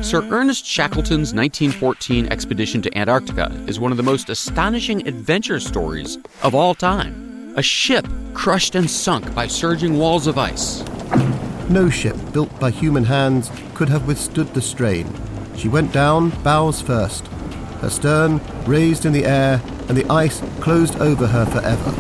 Sir Ernest Shackleton's 1914 expedition to Antarctica is one of the most astonishing adventure stories of all time. A ship crushed and sunk by surging walls of ice. No ship built by human hands could have withstood the strain. She went down bows first, her stern raised in the air, and the ice closed over her forever.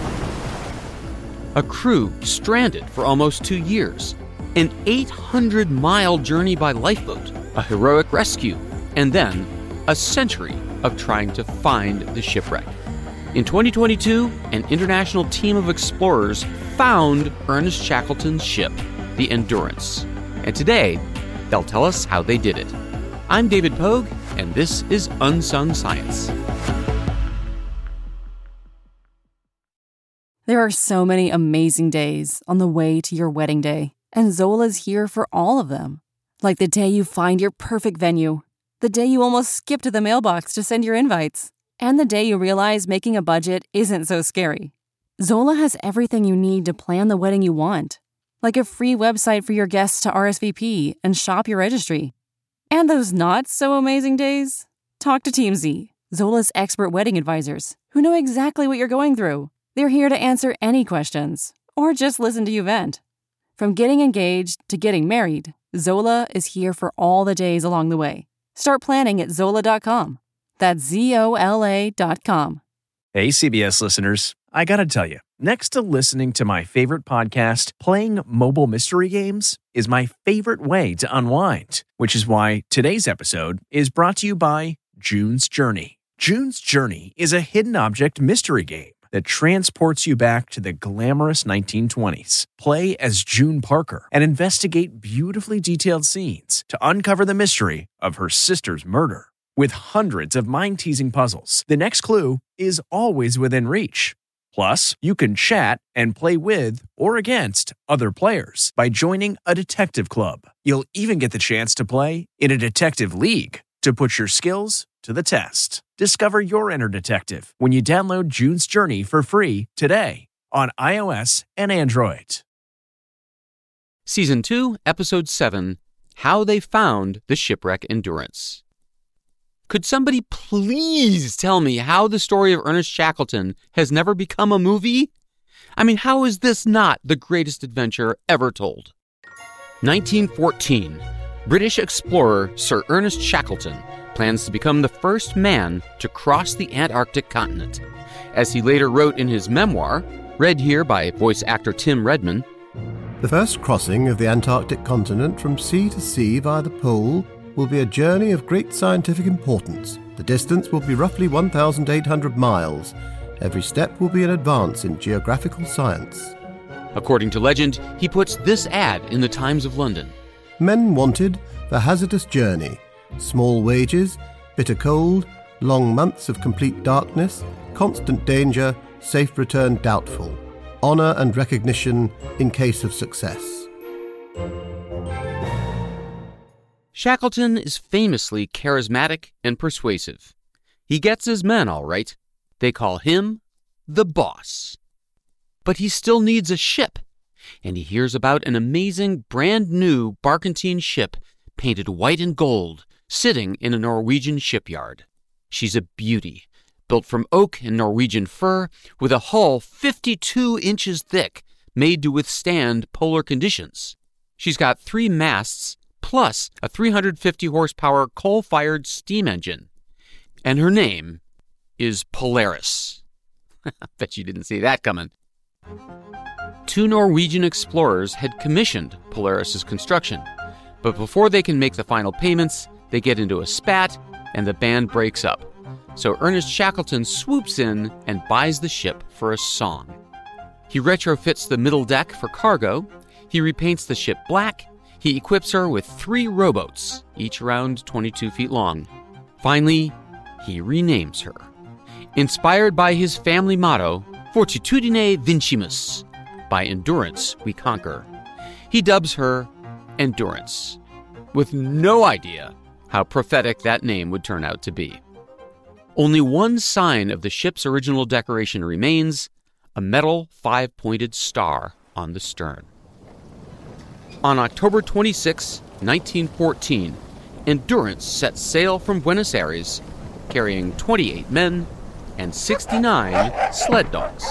A crew stranded for almost 2 years, an 800-mile journey by lifeboat, a heroic rescue, and then a century of trying to find the shipwreck. In 2022, an international team of explorers found Ernest Shackleton's ship, the Endurance. And today, they'll tell us how they did it. I'm David Pogue, and this is Unsung Science. There are so many amazing days on the way to your wedding day, and Zola's here for all of them. Like the day you find your perfect venue, the day you almost skip to the mailbox to send your invites, and the day you realize making a budget isn't so scary. Zola has everything you need to plan the wedding you want, like a free website for your guests to RSVP and shop your registry. And those not-so-amazing days? Talk to Team Z, Zola's expert wedding advisors, who know exactly what you're going through. They're here to answer any questions, or just listen to you vent. From getting engaged to getting married, Zola is here for all the days along the way. Start planning at Zola.com. That's ZOLA.com. Hey, CBS listeners. I gotta tell you, next to listening to my favorite podcast, playing mobile mystery games is my favorite way to unwind, which is why today's episode is brought to you by June's Journey. June's Journey is a hidden object mystery game that transports you back to the glamorous 1920s. Play as June Parker and investigate beautifully detailed scenes to uncover the mystery of her sister's murder. With hundreds of mind-teasing puzzles, the next clue is always within reach. Plus, you can chat and play with or against other players by joining a detective club. You'll even get the chance to play in a detective league to put your skills to the test. Discover your inner detective when you download June's Journey for free today on iOS and Android. Season 2, Episode 7, How They Found the Shipwreck Endurance. Could somebody please tell me how the story of Ernest Shackleton has never become a movie? I mean, how is this not the greatest adventure ever told? 1914, British explorer Sir Ernest Shackleton plans to become the first man to cross the Antarctic continent. As he later wrote in his memoir, read here by voice actor Tim Redman, The first crossing of the Antarctic continent from sea to sea via the pole will be a journey of great scientific importance. The distance will be roughly 1,800 miles. Every step will be an advance in geographical science. According to legend, he puts this ad in the Times of London. Men wanted the hazardous journey. Small wages, bitter cold, long months of complete darkness, constant danger, safe return doubtful. Honour and recognition in case of success. Shackleton is famously charismatic and persuasive. He gets his men all right. They call him the boss. But he still needs a ship, and he hears about an amazing brand new barkentine ship painted white and gold sitting in a Norwegian shipyard. She's a beauty, built from oak and Norwegian fir with a hull 52 inches thick, made to withstand polar conditions. She's got 3 masts plus a 350 horsepower coal-fired steam engine. And her name is Polaris. Bet you didn't see that coming. 2 Norwegian explorers had commissioned Polaris's construction, but before they can make the final payments, they get into a spat and the band breaks up. So Ernest Shackleton swoops in and buys the ship for a song. He retrofits the middle deck for cargo, he repaints the ship black, he equips her with 3 rowboats, each around 22 feet long. Finally, he renames her. Inspired by his family motto, Fortitudine Vincimus, by endurance we conquer, he dubs her Endurance, with no idea how prophetic that name would turn out to be. Only one sign of the ship's original decoration remains, a metal 5-pointed star on the stern. On October 26, 1914, Endurance set sail from Buenos Aires, carrying 28 men and 69 sled dogs.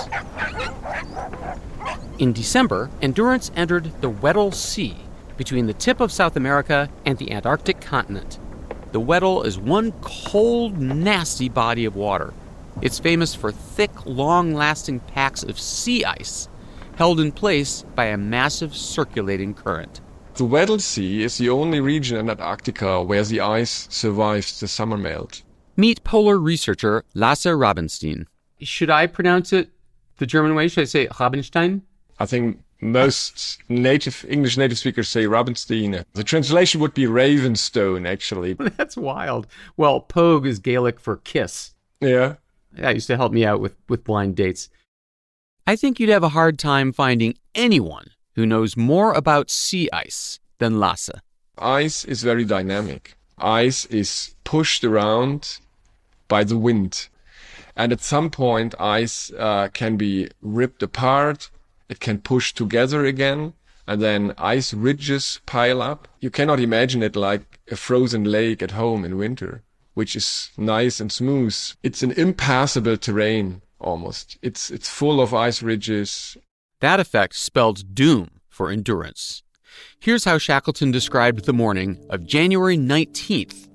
In December, Endurance entered the Weddell Sea between the tip of South America and the Antarctic continent. The Weddell is one cold, nasty body of water. It's famous for thick, long-lasting packs of sea ice held in place by a massive circulating current. The Weddell Sea is the only region in Antarctica where the ice survives the summer melt. Meet polar researcher Lasse Rabenstein. Should I pronounce it the German way? Should I say Rabenstein? I think most English native speakers say Rabenstein. The translation would be Ravenstone, actually. That's wild. Well, Pogue is Gaelic for kiss. Yeah. That used to help me out with blind dates. I think you'd have a hard time finding anyone who knows more about sea ice than Lasse. Ice is very dynamic. Ice is pushed around by the wind. And at some point, ice can be ripped apart. It can push together again. And then ice ridges pile up. You cannot imagine it like a frozen lake at home in winter, which is nice and smooth. It's an impassable terrain, almost. It's full of ice ridges. That effect spelled doom for Endurance. Here's how Shackleton described the morning of January 19th,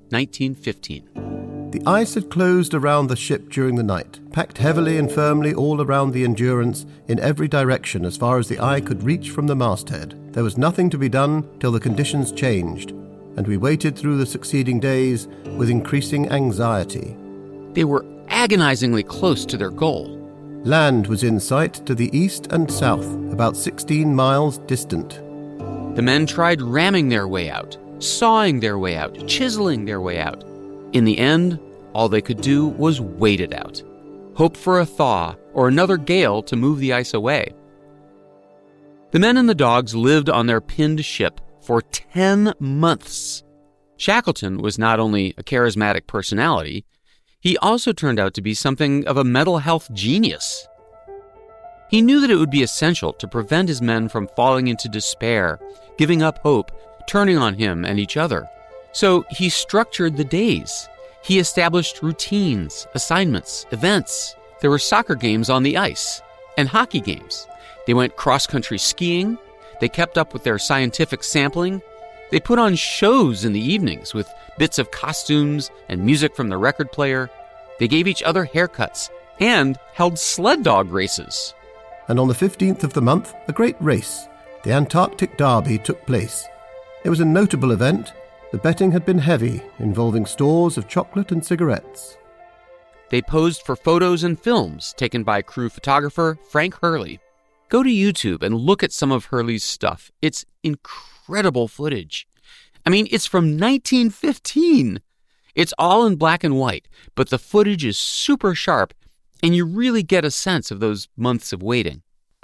1915. The ice had closed around the ship during the night, packed heavily and firmly all around the Endurance in every direction as far as the eye could reach from the masthead. There was nothing to be done till the conditions changed, and we waited through the succeeding days with increasing anxiety. They were agonizingly close to their goal. Land was in sight to the east and south, about 16 miles distant. The men tried ramming their way out, sawing their way out, chiseling their way out. In the end, all they could do was wait it out, hope for a thaw or another gale to move the ice away. The men and the dogs lived on their pinned ship for 10 months. Shackleton was not only a charismatic personality, he also turned out to be something of a mental health genius. He knew that it would be essential to prevent his men from falling into despair, giving up hope, turning on him and each other. So he structured the days. He established routines, assignments, events. There were soccer games on the ice and hockey games. They went cross-country skiing. They kept up with their scientific sampling. They put on shows in the evenings with bits of costumes and music from the record player. They gave each other haircuts and held sled dog races. And on the 15th of the month, a great race, the Antarctic Derby, took place. It was a notable event. The betting had been heavy, involving stores of chocolate and cigarettes. They posed for photos and films taken by crew photographer Frank Hurley. Go to YouTube and look at some of Hurley's stuff. It's incredible footage. I mean, it's from 1915. It's all in black and white, but the footage is super sharp, and you really get a sense of those months of waiting.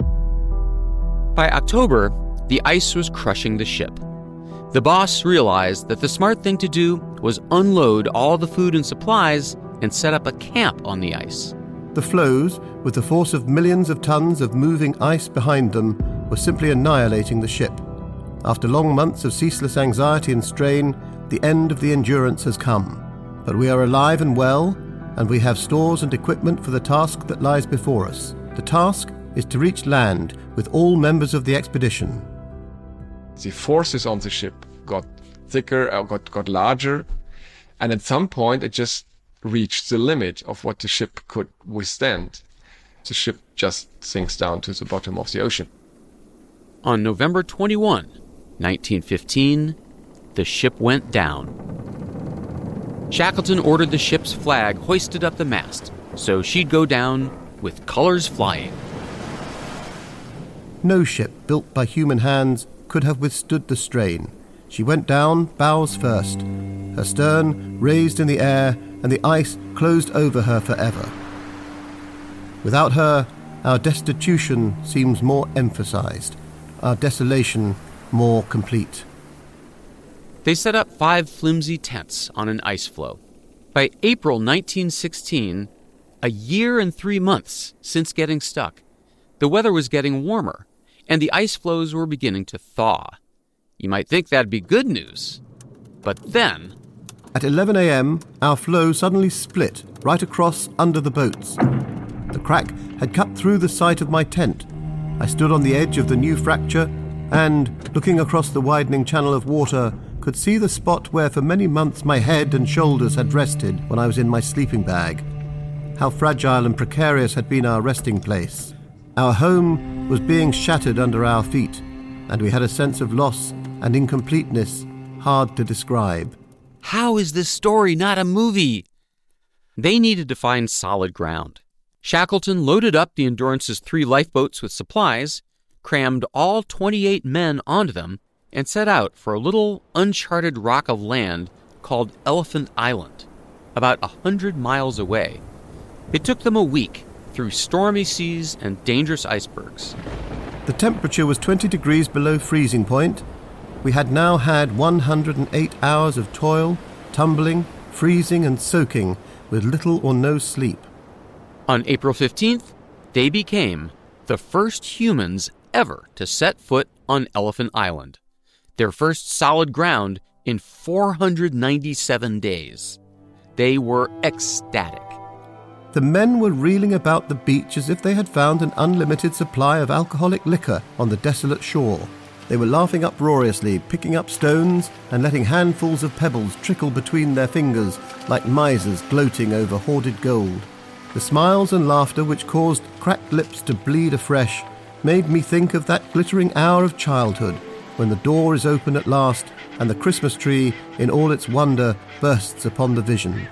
By October, the ice was crushing the ship. The boss realized that the smart thing to do was unload all the food and supplies and set up a camp on the ice. The floes, with the force of millions of tons of moving ice behind them, were simply annihilating the ship. After long months of ceaseless anxiety and strain, the end of the Endurance has come. But we are alive and well, and we have stores and equipment for the task that lies before us. The task is to reach land with all members of the expedition. The forces on the ship got thicker, got larger, and at some point it just reached the limit of what the ship could withstand. The ship just sinks down to the bottom of the ocean. On November 21, 1915, the ship went down. Shackleton ordered the ship's flag hoisted up the mast, so she'd go down with colors flying. No ship built by human hands could have withstood the strain. She went down bows first, her stern raised in the air, and the ice closed over her forever. Without her, our destitution seems more emphasized, our desolation more complete. They set up 5 flimsy tents on an ice floe. By April 1916, a year and 3 months since getting stuck, the weather was getting warmer, and the ice floes were beginning to thaw. You might think that'd be good news. But then, At 11 a.m., our floe suddenly split right across under the boats. The crack had cut through the site of my tent. I stood on the edge of the new fracture and, looking across the widening channel of water, could see the spot where for many months my head and shoulders had rested when I was in my sleeping bag. How fragile and precarious had been our resting place. Our home was being shattered under our feet, and we had a sense of loss and incompleteness hard to describe. How is this story not a movie? They needed to find solid ground. Shackleton loaded up the Endurance's 3 lifeboats with supplies, crammed all 28 men onto them, and set out for a little uncharted rock of land called Elephant Island, about 100 miles away. It took them a week through stormy seas and dangerous icebergs. The temperature was 20 degrees below freezing point. We had now had 108 hours of toil, tumbling, freezing and soaking, with little or no sleep. On April 15th, they became the first humans ever to set foot on Elephant Island, their first solid ground in 497 days. They were ecstatic. The men were reeling about the beach as if they had found an unlimited supply of alcoholic liquor on the desolate shore. They were laughing uproariously, picking up stones and letting handfuls of pebbles trickle between their fingers like misers gloating over hoarded gold. The smiles and laughter which caused cracked lips to bleed afresh made me think of that glittering hour of childhood when the door is open at last and the Christmas tree in all its wonder bursts upon the vision.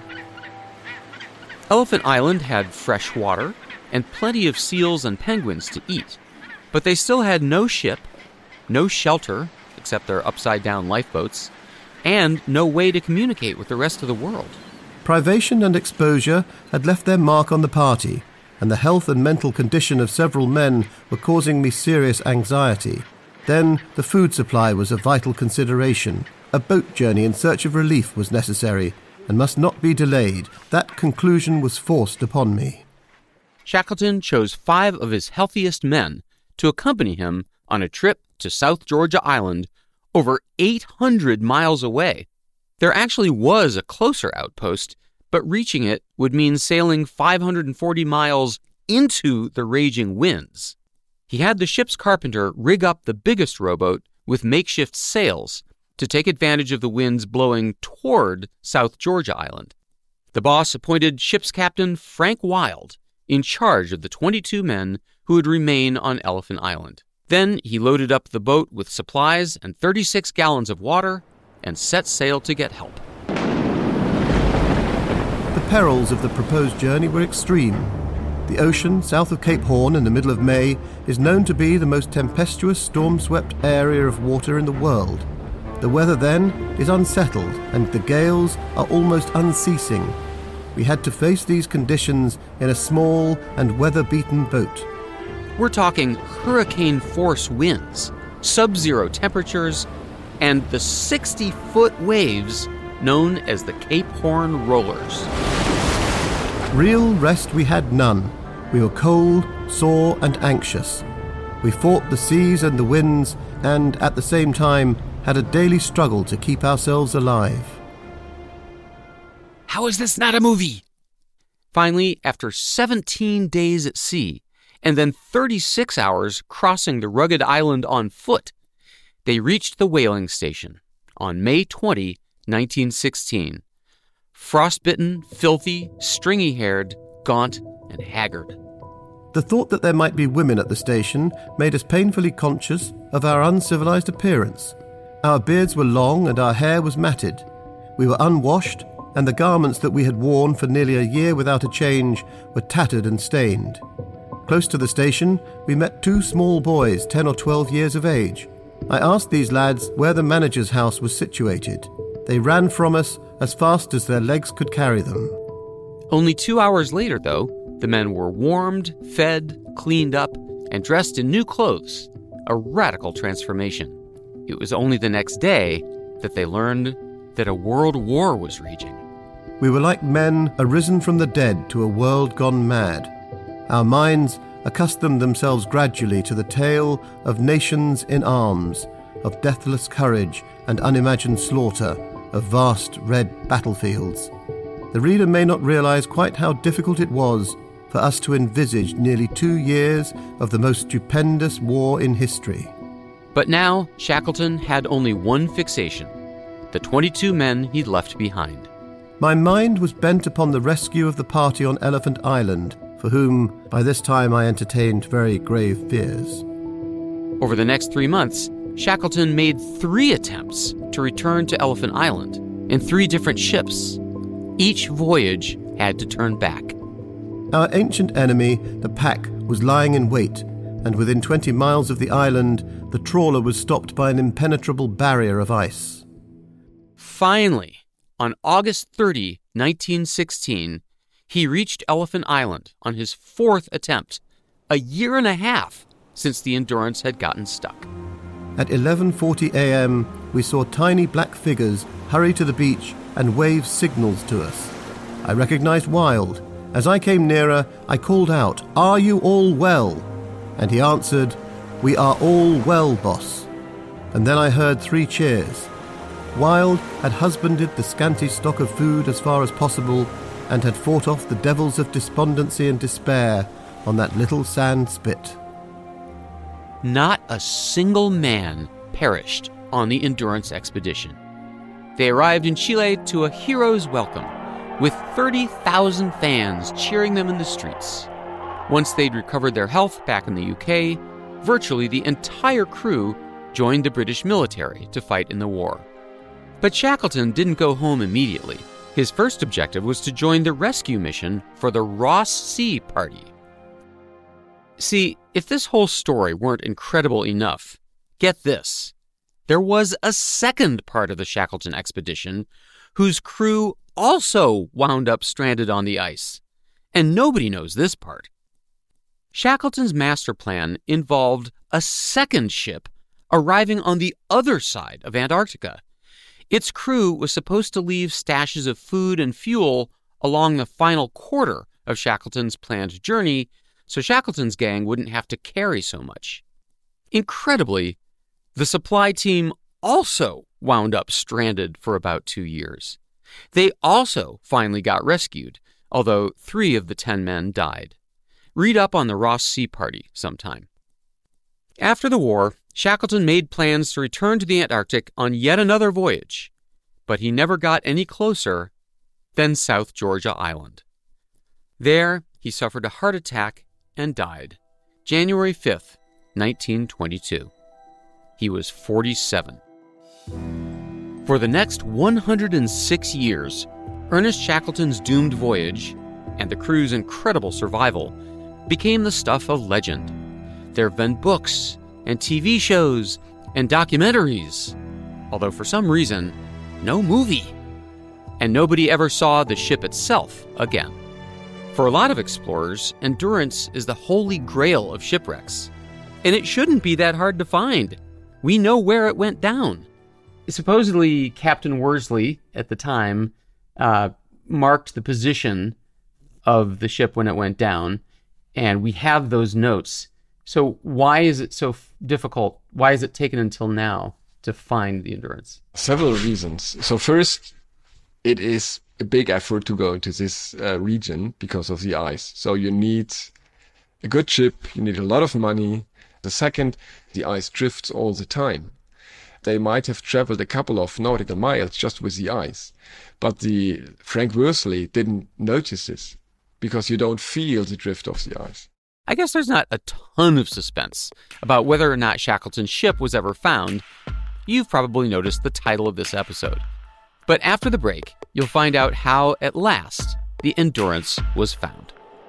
Elephant Island had fresh water and plenty of seals and penguins to eat, but they still had no ship, no shelter, except their upside-down lifeboats, and no way to communicate with the rest of the world. Privation and exposure had left their mark on the party, and the health and mental condition of several men were causing me serious anxiety. Then the food supply was a vital consideration. A boat journey in search of relief was necessary, and must not be delayed. That conclusion was forced upon me. Shackleton chose 5 of his healthiest men to accompany him on a trip to South Georgia Island, over 800 miles away. There actually was a closer outpost, but reaching it would mean sailing 540 miles into the raging winds. He had the ship's carpenter rig up the biggest rowboat with makeshift sails to take advantage of the winds blowing toward South Georgia Island. The boss appointed ship's captain Frank Wild in charge of the 22 men who would remain on Elephant Island. Then he loaded up the boat with supplies and 36 gallons of water and set sail to get help. The perils of the proposed journey were extreme. The ocean south of Cape Horn in the middle of May is known to be the most tempestuous, storm-swept area of water in the world. The weather then is unsettled and the gales are almost unceasing. We had to face these conditions in a small and weather-beaten boat. We're talking hurricane-force winds, sub-zero temperatures, and the 60-foot waves known as the Cape Horn Rollers. Real rest we had none. We were cold, sore, and anxious. We fought the seas and the winds, and at the same time had a daily struggle to keep ourselves alive. How is this not a movie? Finally, after 17 days at sea, and then 36 hours crossing the rugged island on foot, they reached the whaling station on May 20, 1916. Frostbitten, filthy, stringy-haired, gaunt, and haggard. The thought that there might be women at the station made us painfully conscious of our uncivilized appearance. Our beards were long and our hair was matted. We were unwashed, and the garments that we had worn for nearly a year without a change were tattered and stained. Close to the station, we met 2 small boys, 10 or 12 years of age. I asked these lads where the manager's house was situated. They ran from us as fast as their legs could carry them. Only 2 hours later, though, the men were warmed, fed, cleaned up, and dressed in new clothes, a radical transformation. It was only the next day that they learned that a world war was raging. We were like men arisen from the dead to a world gone mad. Our minds accustomed themselves gradually to the tale of nations in arms, of deathless courage and unimagined slaughter, of vast red battlefields. The reader may not realize quite how difficult it was for us to envisage nearly 2 years of the most stupendous war in history. But now Shackleton had only one fixation: the 22 men he'd left behind. My mind was bent upon the rescue of the party on Elephant Island, for whom by this time I entertained very grave fears. Over the next 3 months, Shackleton made 3 attempts to return to Elephant Island in 3 different ships. Each voyage had to turn back. Our ancient enemy, the pack, was lying in wait, and within 20 miles of the island, the trawler was stopped by an impenetrable barrier of ice. Finally, on August 30, 1916, he reached Elephant Island on his 4th attempt, a year and a half since the Endurance had gotten stuck. At 11:40 a.m., we saw tiny black figures hurry to the beach and wave signals to us. I recognized Wild. As I came nearer, I called out, "Are you all well?" And he answered, "We are all well, boss." And then I heard 3 cheers. Wild had husbanded the scanty stock of food as far as possible and had fought off the devils of despondency and despair on that little sand spit. Not a single man perished on the Endurance expedition. They arrived in Chile to a hero's welcome, with 30,000 fans cheering them in the streets. Once they'd recovered their health back in the UK, virtually the entire crew joined the British military to fight in the war. But Shackleton didn't go home immediately. His first objective was to join the rescue mission for the Ross Sea Party. See, if this whole story weren't incredible enough, get this. There was a second part of the Shackleton expedition whose crew also wound up stranded on the ice. And nobody knows this part. Shackleton's master plan involved a second ship arriving on the other side of Antarctica. Its crew was supposed to leave stashes of food and fuel along the final quarter of Shackleton's planned journey, so Shackleton's gang wouldn't have to carry so much. Incredibly, the supply team also wound up stranded for about 2 years. They also finally got rescued, although 3 of the 10 men died. Read up on the Ross Sea Party sometime. After the war, Shackleton made plans to return to the Antarctic on yet another voyage, but he never got any closer than South Georgia Island. There, he suffered a heart attack and died, January 5th, 1922. He was 47. For the next 106 years, Ernest Shackleton's doomed voyage and the crew's incredible survival became the stuff of legend. There have been books and TV shows and documentaries, although for some reason, no movie. And nobody ever saw the ship itself again. For a lot of explorers, Endurance is the holy grail of shipwrecks. And it shouldn't be that hard to find. We know where it went down. Supposedly, Captain Worsley, at the time, marked the position of the ship when it went down, and we have those notes. So why is it so difficult? Why is it taken until now to find the Endurance? Several reasons. So first, it is a big effort to go into this region because of the ice. So you need a good ship, you need a lot of money. The second, the ice drifts all the time. They might have traveled a couple of nautical miles just with the ice. But the Frank Worsley didn't notice this because you don't feel the drift of the ice. I guess there's not a ton of suspense about whether or not Shackleton's ship was ever found. You've probably noticed the title of this episode. But after the break, you'll find out how, at last, the Endurance was found.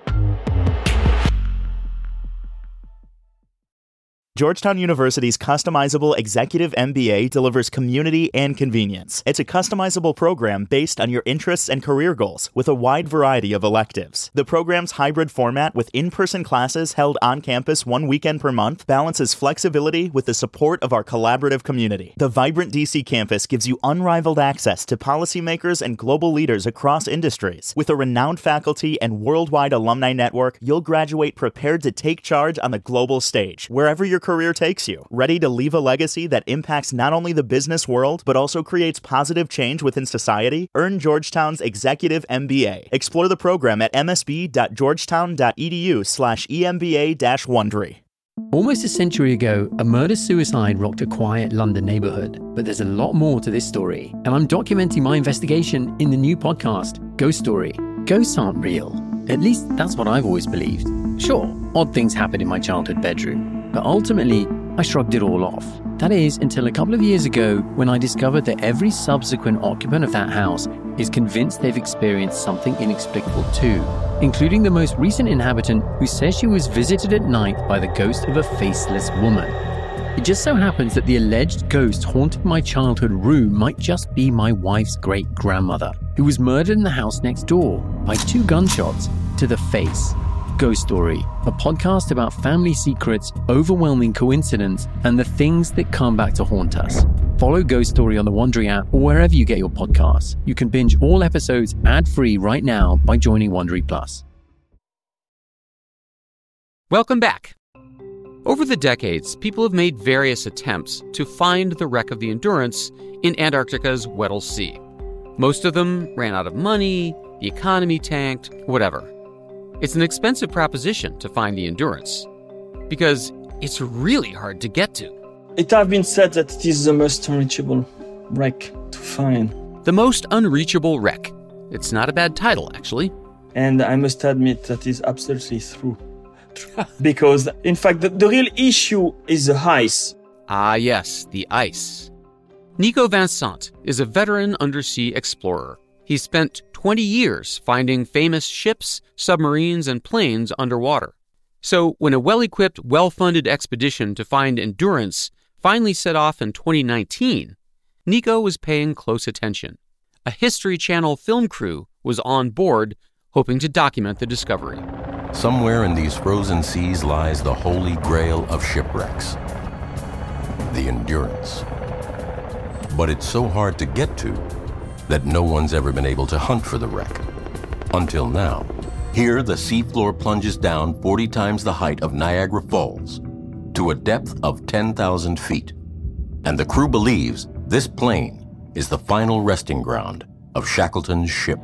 Georgetown University's customizable executive MBA delivers community and convenience. It's a customizable program based on your interests and career goals with a wide variety of electives. The program's hybrid format with in-person classes held on campus 1 weekend per month balances flexibility with the support of our collaborative community. The vibrant DC campus gives you unrivaled access to policymakers and global leaders across industries. With a renowned faculty and worldwide alumni network, you'll graduate prepared to take charge on the global stage. Wherever your career takes you. Ready to leave a legacy that impacts not only the business world, but also creates positive change within society? Earn Georgetown's Executive MBA. Explore the program at msb.georgetown.edu/EMBA-Wondery. Almost a century ago, a murder-suicide rocked a quiet London neighborhood. But there's a lot more to this story, and I'm documenting my investigation in the new podcast, Ghost Story. Ghosts aren't real. At least that's what I've always believed. Sure, odd things happened in my childhood bedroom, but ultimately, I shrugged it all off. That is, until a couple of years ago, when I discovered that every subsequent occupant of that house is convinced they've experienced something inexplicable too, including the most recent inhabitant who says she was visited at night by the ghost of a faceless woman. It just so happens that the alleged ghost haunting my childhood room might just be my wife's great-grandmother, who was murdered in the house next door by 2 gunshots to the face. Ghost Story, a podcast about family secrets, overwhelming coincidence, and the things that come back to haunt us. Follow Ghost Story on the Wondery app or wherever you get your podcasts. You can binge all episodes ad-free right now by joining Wondery Plus. Welcome back. Over the decades, people have made various attempts to find the wreck of the Endurance in Antarctica's Weddell Sea. Most of them ran out of money, the economy tanked, whatever. It's an expensive proposition to find the Endurance, because it's really hard to get to. It has been said that it is the most unreachable wreck to find. The most unreachable wreck. It's not a bad title, actually. And I must admit that is absolutely true. Because, in fact, the real issue is the ice. Ah, yes, the ice. Nico Vincent is a veteran undersea explorer. He spent 20 years finding famous ships, submarines, and planes underwater. So when a well-equipped, well-funded expedition to find Endurance finally set off in 2019, Nico was paying close attention. A History Channel film crew was on board, hoping to document the discovery. Somewhere in these frozen seas lies the holy grail of shipwrecks, the Endurance. But it's so hard to get to that no one's ever been able to hunt for the wreck. Until now. Here, the seafloor plunges down 40 times the height of Niagara Falls to a depth of 10,000 feet. And the crew believes this plane is the final resting ground of Shackleton's ship.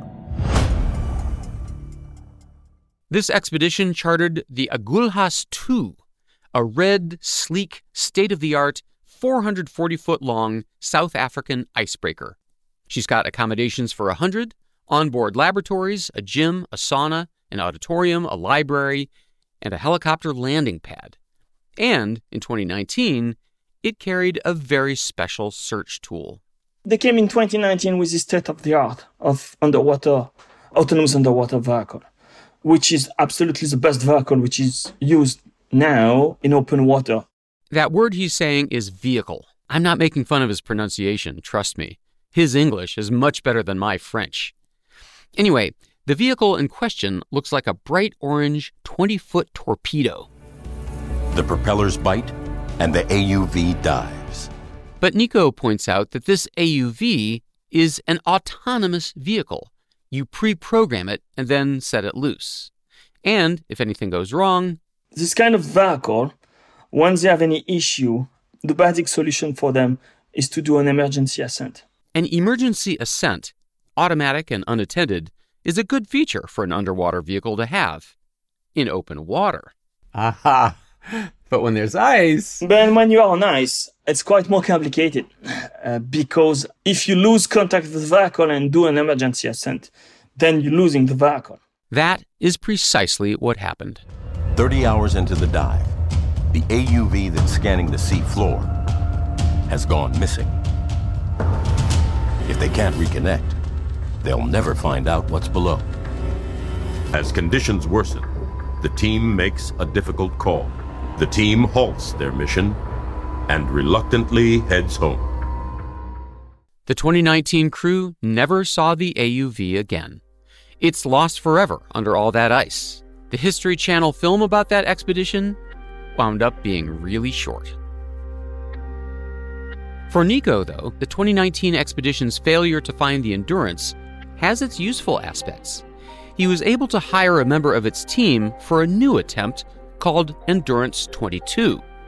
This expedition chartered the Agulhas II, a red, sleek, state-of-the-art, 440-foot-long South African icebreaker. She's got accommodations for 100, onboard laboratories, a gym, a sauna, an auditorium, a library, and a helicopter landing pad. And in 2019, it carried a very special search tool. They came in 2019 with this state-of-the-art of autonomous underwater vehicle, which is absolutely the best vehicle which is used now in open water. That word he's saying is vehicle. I'm not making fun of his pronunciation, trust me. His English is much better than my French. Anyway, the vehicle in question looks like a bright orange 20-foot torpedo. The propellers bite, and the AUV dives. But Nico points out that this AUV is an autonomous vehicle. You pre-program it and then set it loose. And if anything goes wrong... This kind of vehicle, once they have any issue, the basic solution for them is to do an emergency ascent. An emergency ascent, automatic and unattended, is a good feature for an underwater vehicle to have in open water. Aha! But when there's ice... But when you are on ice, it's quite more complicated because if you lose contact with the vehicle and do an emergency ascent, then you're losing the vehicle. That is precisely what happened. 30 hours into the dive, the AUV that's scanning the sea floor has gone missing. If they can't reconnect, they'll never find out what's below. As conditions worsen, the team makes a difficult call. The team halts their mission and reluctantly heads home. The 2019 crew never saw the AUV again. It's lost forever under all that ice. The History Channel film about that expedition wound up being really short. For Nico, though, the 2019 expedition's failure to find the Endurance has its useful aspects. He was able to hire a member of its team for a new attempt called Endurance 22.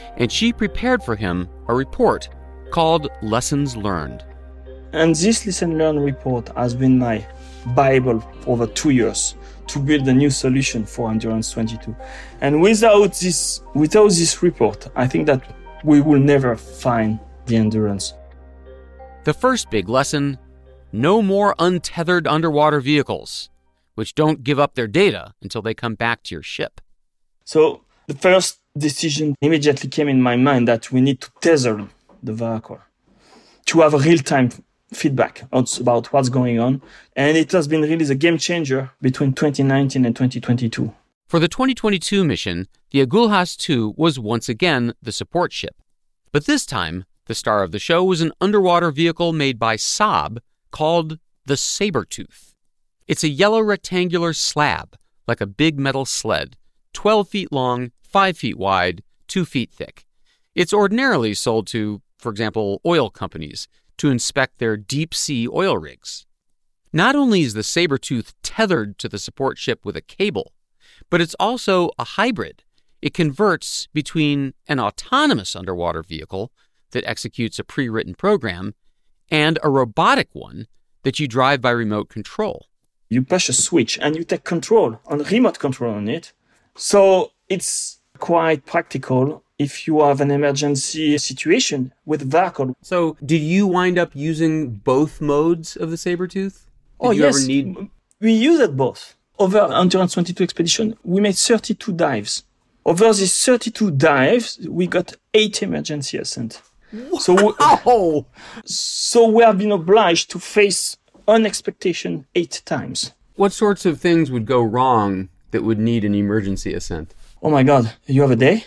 and she prepared for him a report called Lessons Learned. And this Lesson Learned report has been my Bible for over 2 years to build a new solution for Endurance 22. And without this report, I think that we will never find the Endurance. The first big lesson: no more untethered underwater vehicles, which don't give up their data until they come back to your ship. So the first decision immediately came in my mind that we need to tether the vehicle to have a real-time feedback about what's going on. And it has been really the game changer between 2019 and 2022. For the 2022 mission, the Agulhas II was once again the support ship. But this time, the star of the show was an underwater vehicle made by Saab called the Sabertooth. It's a yellow rectangular slab, like a big metal sled, 12 feet long, 5 feet wide, 2 feet thick. It's ordinarily sold to, for example, oil companies to inspect their deep-sea oil rigs. Not only is the Sabertooth tethered to the support ship with a cable, but it's also a hybrid. It converts between an autonomous underwater vehicle that executes a pre-written program and a robotic one that you drive by remote control. You push a switch and you take control, on remote control on it. So it's quite practical if you have an emergency situation with vehicle. So did you wind up using both modes of the Sabertooth? Yes. We used both. Over Endurance 22 expedition, we made 32 dives. Over these 32 dives, we got 8 emergency ascent. Wow! So we have been obliged to face unexpectation 8 times. What sorts of things would go wrong that would need an emergency ascent? Oh my God, you have a day?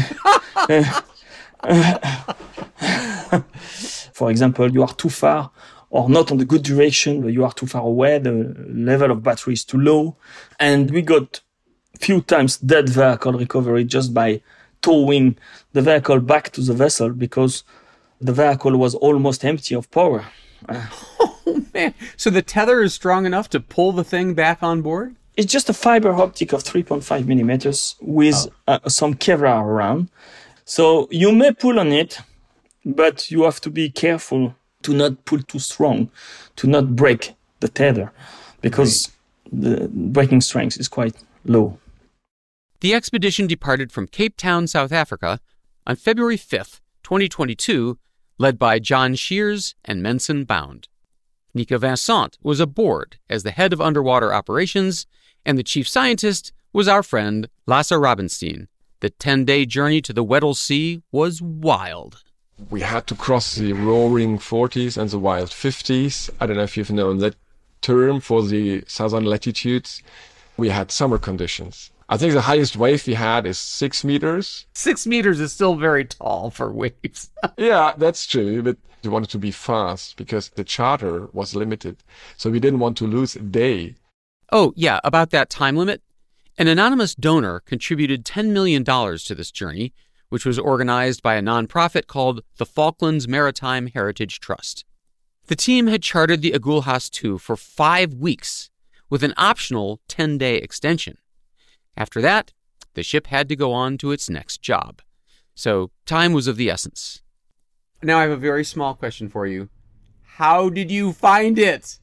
For example, you are too far or not on the good direction, but you are too far away, the level of battery is too low. And we got few times dead vehicle recovery just by towing the vehicle back to the vessel because the vehicle was almost empty of power. Oh man, so the tether is strong enough to pull the thing back on board? It's just a fiber optic of 3.5 millimeters with some Kevlar around. So you may pull on it, but you have to be careful to not pull too strong, to not break the tether, because the breaking strength is quite low. The expedition departed from Cape Town, South Africa, on February 5th, 2022, led by John Shears and Menson Bound. Nika Vincent was aboard as the head of underwater operations, and the chief scientist was our friend Lasse Rabenstein. The 10-day journey to the Weddell Sea was wild. We had to cross the roaring 40s and the wild 50s. I don't know if you've known that term for the southern latitudes. We had summer conditions. I think the highest wave we had is 6 meters. 6 meters is still very tall for waves. Yeah, that's true. But we wanted to be fast because the charter was limited. So we didn't want to lose a day. Oh, yeah, about that time limit. An anonymous donor contributed $10 million to this journey, which was organized by a nonprofit called the Falklands Maritime Heritage Trust. The team had chartered the Agulhas II for 5 weeks, with an optional 10-day extension. After that, the ship had to go on to its next job. So time was of the essence. Now I have a very small question for you. How did you find it?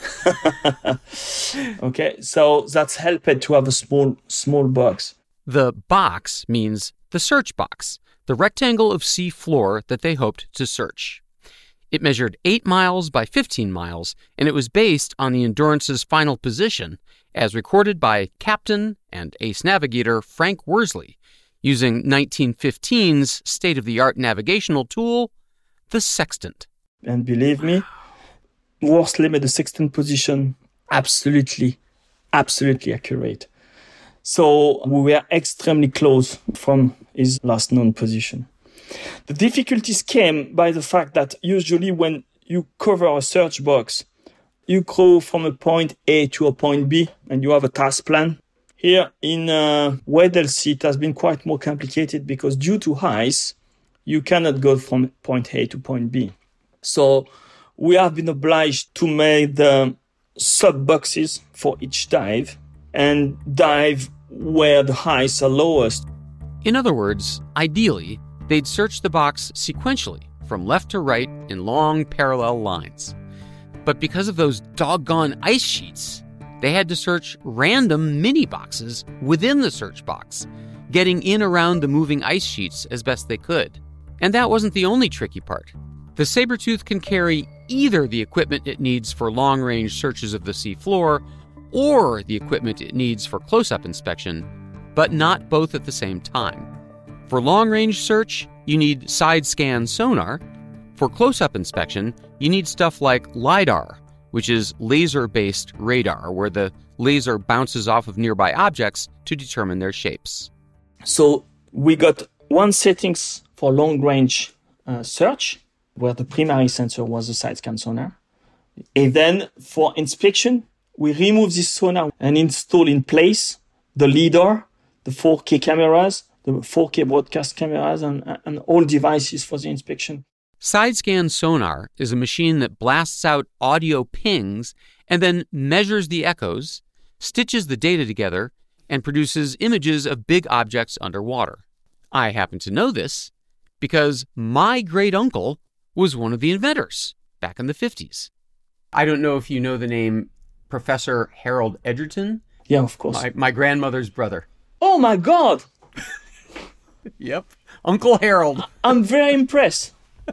Okay, so that's helped to have a small box. The box means the search box, the rectangle of sea floor that they hoped to search. It measured 8 miles by 15 miles, and it was based on the Endurance's final position, as recorded by Captain and ace navigator Frank Worsley, using 1915's state-of-the-art navigational tool, the sextant. And believe me, Worsley made the sextant position absolutely accurate. So we were extremely close from his last known position. The difficulties came by the fact that usually when you cover a search box, you go from a point A to a point B and you have a task plan. Here in Weddell Sea, it has been quite more complicated because due to ice, you cannot go from point A to point B. So we have been obliged to make the sub-boxes for each dive and dive where the ice are lowest. In other words, ideally, they'd search the box sequentially, from left to right in long parallel lines. But because of those doggone ice sheets, they had to search random mini boxes within the search box, getting in around the moving ice sheets as best they could. And that wasn't the only tricky part. The Saber-Tooth can carry either the equipment it needs for long-range searches of the sea floor or the equipment it needs for close-up inspection, but not both at the same time. For long-range search, you need side-scan sonar. For close-up inspection, you need stuff like LiDAR, which is laser-based radar, where the laser bounces off of nearby objects to determine their shapes. So we got one settings for long-range search, where the primary sensor was the side-scan sonar. And then for inspection, we remove this sonar and install in place the LiDAR, the 4K cameras, the 4K broadcast cameras, and all devices for the inspection. Side-scan sonar is a machine that blasts out audio pings and then measures the echoes, stitches the data together, and produces images of big objects underwater. I happen to know this because my great-uncle was one of the inventors back in the 50s. I don't know if you know the name Professor Harold Edgerton. Yeah, of course. My grandmother's brother. Oh my God! Yep. Uncle Harold. I'm very impressed.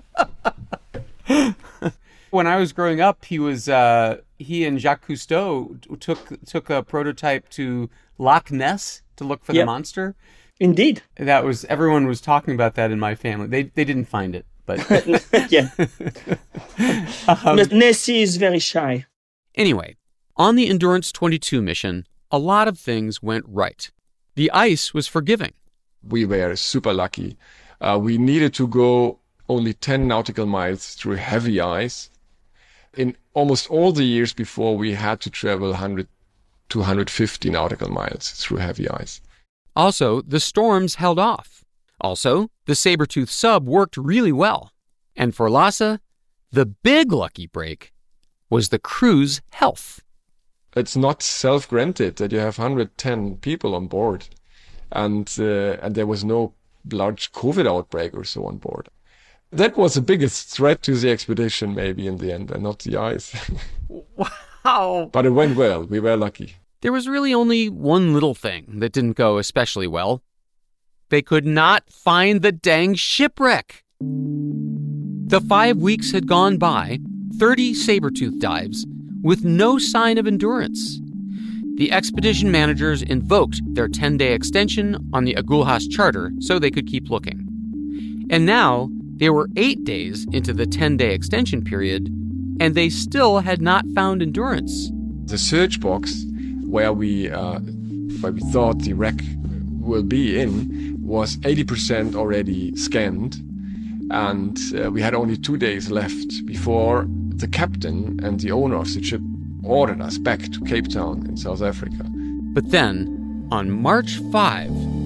When I was growing up, he and Jacques Cousteau took a prototype to Loch Ness to look for the monster. Indeed. Everyone was talking about that in my family. They didn't find it, but yeah. But Nessie is very shy. Anyway, on the Endurance 22 mission, a lot of things went right. The ice was forgiving. We were super lucky. We needed to go only 10 nautical miles through heavy ice. In almost all the years before, we had to travel 100 to 150 nautical miles through heavy ice. Also, the storms held off. Also, the Saber-Tooth sub worked really well. And for Lasse, the big lucky break was the crew's health. It's not self-granted that you have 110 people on board, and there was no large COVID outbreak or so on board. That was the biggest threat to the expedition, maybe in the end, and not the ice. Wow! But it went well. We were lucky. There was really only one little thing that didn't go especially well. They could not find the dang shipwreck. The 5 weeks had gone by, 30 Saber-Tooth dives, with no sign of Endurance. The expedition managers invoked their 10-day extension on the Agulhas charter so they could keep looking. And now, they were 8 days into the 10-day extension period, and they still had not found Endurance. The search box where we thought the wreck will be in was 80% already scanned, and we had only 2 days left before the captain and the owner of the ship ordered us back to Cape Town in South Africa. But then, on March 5,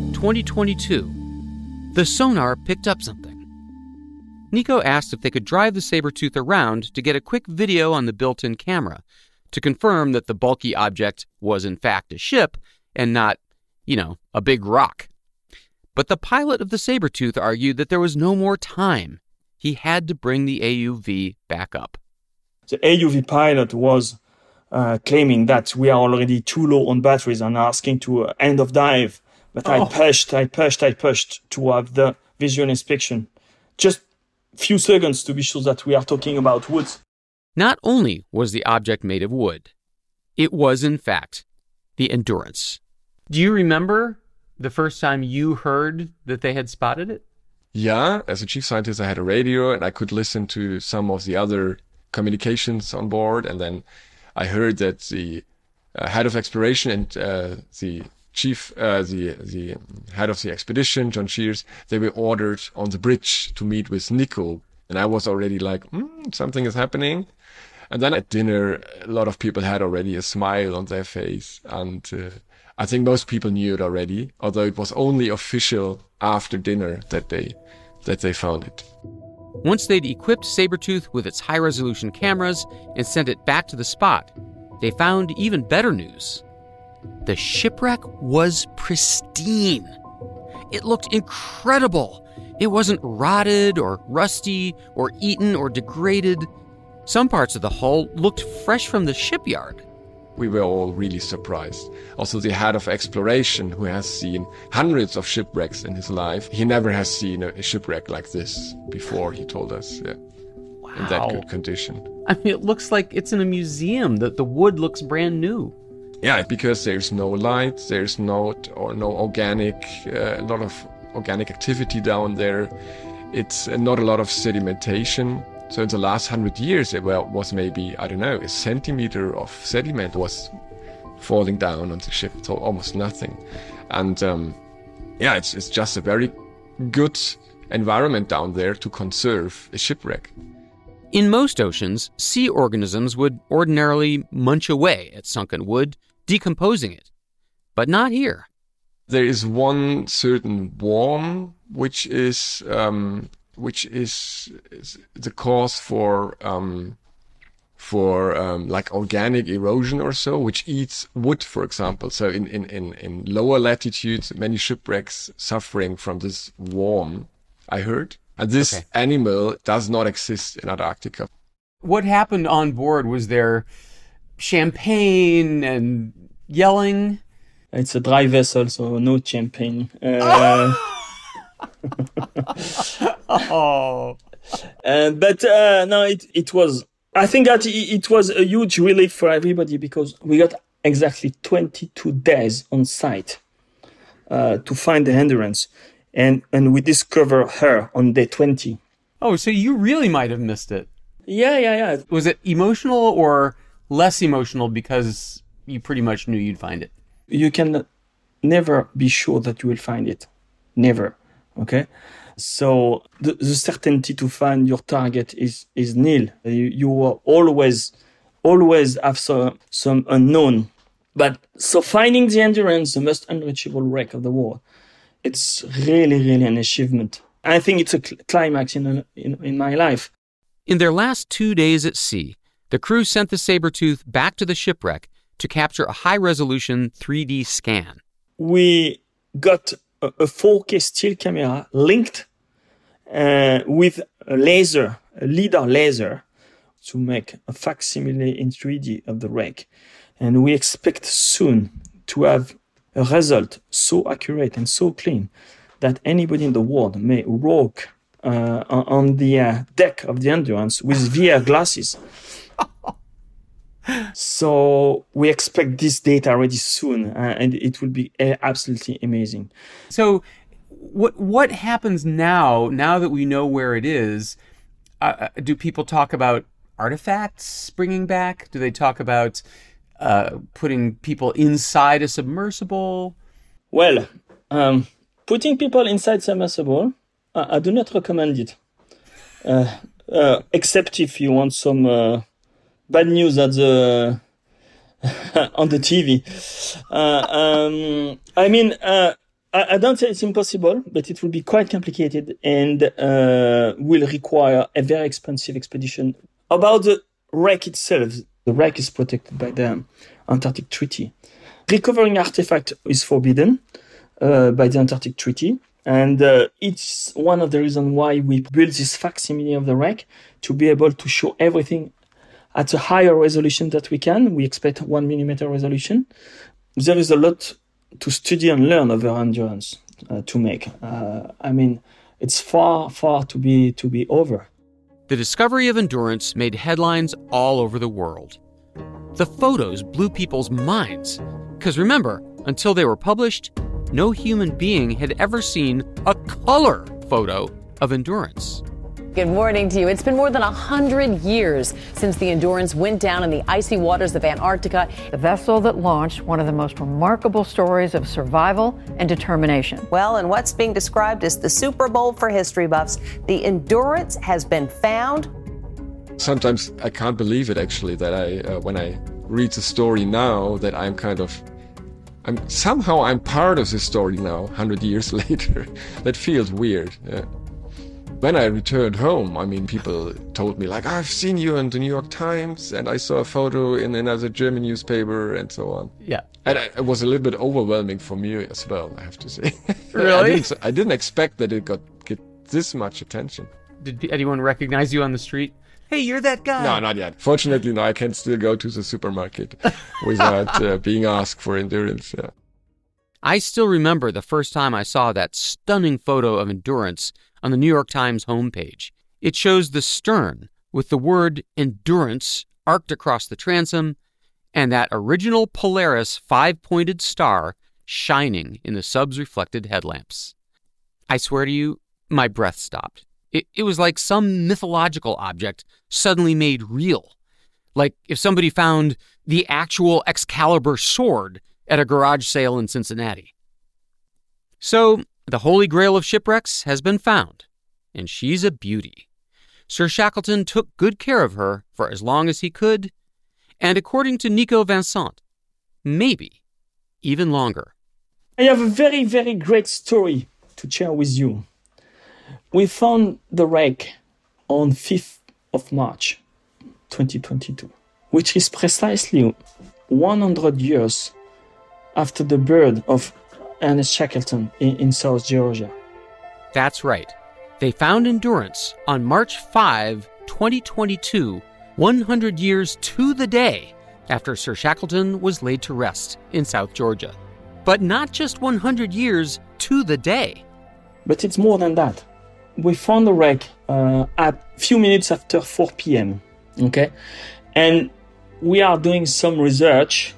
2022, the sonar picked up something. Nico asked if they could drive the Saber-Tooth around to get a quick video on the built-in camera to confirm that the bulky object was in fact a ship and not, a big rock. But the pilot of the Saber-Tooth argued that there was no more time. He had to bring the AUV back up. The AUV pilot was claiming that we are already too low on batteries and asking to end of dive. But I pushed to have the visual inspection. Just a few seconds to be sure that we are talking about wood. Not only was the object made of wood, it was, in fact, the Endurance. Do you remember the first time you heard that they had spotted it? Yeah, as a chief scientist, I had a radio and I could listen to some of the other communications on board. And then I heard that the head of exploration and the head of the expedition, John Shears, they were ordered on the bridge to meet with Nico. And I was already like, something is happening. And then at dinner, a lot of people had already a smile on their face. And I think most people knew it already, although it was only official after dinner that they found it. Once they'd equipped Saber-Tooth with its high-resolution cameras and sent it back to the spot, they found even better news. The shipwreck was pristine. It looked incredible. It wasn't rotted or rusty or eaten or degraded. Some parts of the hull looked fresh from the shipyard. We were all really surprised. Also, the head of exploration, who has seen hundreds of shipwrecks in his life, he never has seen a shipwreck like this before, he told us. Yeah. Wow. In that good condition. I mean, it looks like it's in a museum, that the wood looks brand new. Yeah, because there's no light, there's no organic, a lot of organic activity down there. It's not a lot of sedimentation. So in the last 100 years, there was maybe, I don't know, a centimeter of sediment was falling down on the ship, so almost nothing. And it's just a very good environment down there to conserve a shipwreck. In most oceans, sea organisms would ordinarily munch away at sunken wood, decomposing it. But not here. There is one certain worm which is the cause for like organic erosion or so, which eats wood, for example. So in lower latitudes, many shipwrecks suffering from this worm, I heard. And this animal does not exist in Antarctica. What happened on board? Was there champagne and yelling? It's a dry vessel, so no champagne. Oh. But no, it was. I think that it was a huge relief for everybody because we got exactly 22 days on site to find the Endurance, and we discovered her on day 20. Oh, so you really might have missed it. Yeah. Was it emotional or less emotional because you pretty much knew you'd find it? You can never be sure that you will find it. Never. Okay? So the certainty to find your target is nil. You will always have some unknown. But so finding the Endurance, the most unreachable wreck of the world, it's really an achievement. I think it's a climax in my life. In their last 2 days at sea, the crew sent the Sabertooth back to the shipwreck to capture a high-resolution 3D scan. We got a 4K still camera linked with a LiDAR laser, to make a facsimile in 3D of the wreck. And we expect soon to have a result so accurate and so clean that anybody in the world may walk on the deck of the Endurance with VR glasses. So we expect this data ready soon, and it will be absolutely amazing. So what happens now that we know where it is? Do people talk about artifacts bringing back? Do they talk about putting people inside a submersible? Well, putting people inside submersible, I do not recommend it. Except if you want some bad news at the on the TV. I don't say it's impossible, but it will be quite complicated and will require a very expensive expedition. About the wreck itself, the wreck is protected by the Antarctic Treaty. Recovering artifact is forbidden by the Antarctic Treaty. And it's one of the reasons why we built this facsimile of the wreck, to be able to show everything at a higher resolution that we can. We expect 1 millimeter resolution. There is a lot to study and learn of our Endurance to make. It's far to be over. The discovery of Endurance made headlines all over the world. The photos blew people's minds. Because remember, until they were published, no human being had ever seen a color photo of Endurance. Good morning to you. It's been more than 100 years since the Endurance went down in the icy waters of Antarctica. The vessel that launched one of the most remarkable stories of survival and determination. Well, and what's being described as the Super Bowl for history buffs, the Endurance has been found. Sometimes I can't believe it, actually, that when I read the story now, that I'm part of the story now, 100 years later. That feels weird. Yeah. When I returned home, people told me, like, I've seen you in the New York Times, and I saw a photo in another German newspaper, and so on. Yeah. And it was a little bit overwhelming for me as well, I have to say. Really? I didn't expect that it this much attention. Did anyone recognize you on the street? Hey, you're that guy. No, not yet. Fortunately, no, I can still go to the supermarket without being asked for Endurance. Yeah. I still remember the first time I saw that stunning photo of Endurance on the New York Times homepage. It shows the stern with the word Endurance arced across the transom and that original Polaris 5-pointed star shining in the sub's reflected headlamps. I swear to you, my breath stopped. It was like some mythological object suddenly made real. Like if somebody found the actual Excalibur sword at a garage sale in Cincinnati. So, the Holy Grail of shipwrecks has been found, and she's a beauty. Sir Shackleton took good care of her for as long as he could, and according to Nico Vincent, maybe even longer. I have a very, very great story to share with you. We found the wreck on 5th of March, 2022, which is precisely 100 years after the birth of Ernest Shackleton in South Georgia. That's right. They found Endurance on March 5, 2022, 100 years to the day after Sir Shackleton was laid to rest in South Georgia. But not just 100 years to the day. But it's more than that. We found the wreck at a few minutes after 4 p.m. Okay? And we are doing some research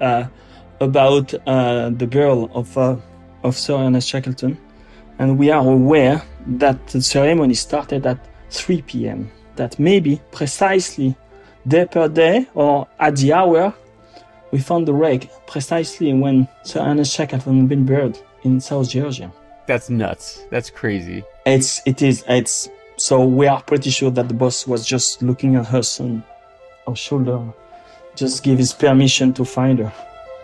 about the burial of Sir Ernest Shackleton. And we are aware that the ceremony started at 3 p.m. That maybe precisely day per day or at the hour, we found the wreck precisely when Sir Ernest Shackleton had been buried in South Georgia. That's nuts. That's crazy. It is. So we are pretty sure that the boss was just looking at her on her shoulder, just give his permission to find her.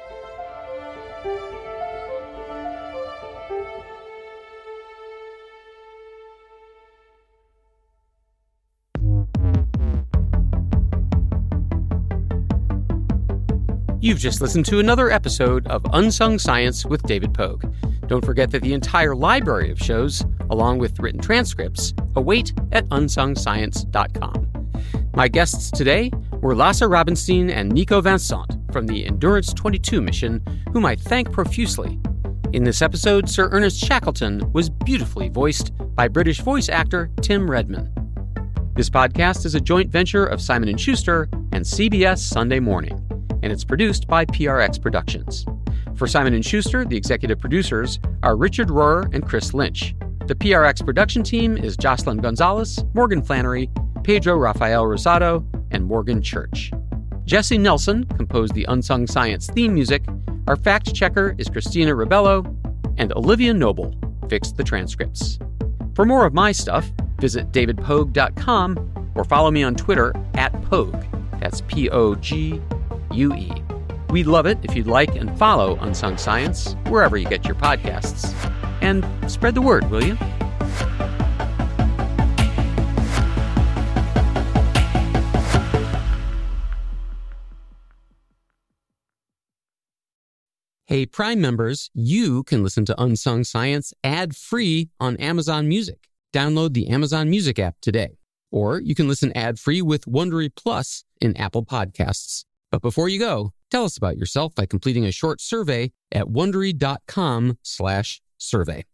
You've just listened to another episode of Unsung Science with David Pogue. Don't forget that the entire library of shows, along with written transcripts, await at unsungscience.com. My guests today were Lasse Rabenstein and Nico Vincent from the Endurance 22 mission, whom I thank profusely. In this episode, Sir Ernest Shackleton was beautifully voiced by British voice actor Tim Redman. This podcast is a joint venture of Simon & Schuster and CBS Sunday Morning, and it's produced by PRX Productions. For Simon & Schuster, the executive producers are Richard Rohrer and Chris Lynch. The PRX production team is Jocelyn Gonzalez, Morgan Flannery, Pedro Rafael Rosado, and Morgan Church. Jesse Nelson composed the Unsung Science theme music. Our fact checker is Christina Ribello, and Olivia Noble fixed the transcripts. For more of my stuff, visit davidpogue.com or follow me on Twitter @Pogue. That's Pogue. We'd love it if you'd like and follow Unsung Science wherever you get your podcasts. And spread the word, will you? Hey, Prime members, you can listen to Unsung Science ad-free on Amazon Music. Download the Amazon Music app today. Or you can listen ad-free with Wondery Plus in Apple Podcasts. But before you go, tell us about yourself by completing a short survey at Wondery.com/survey.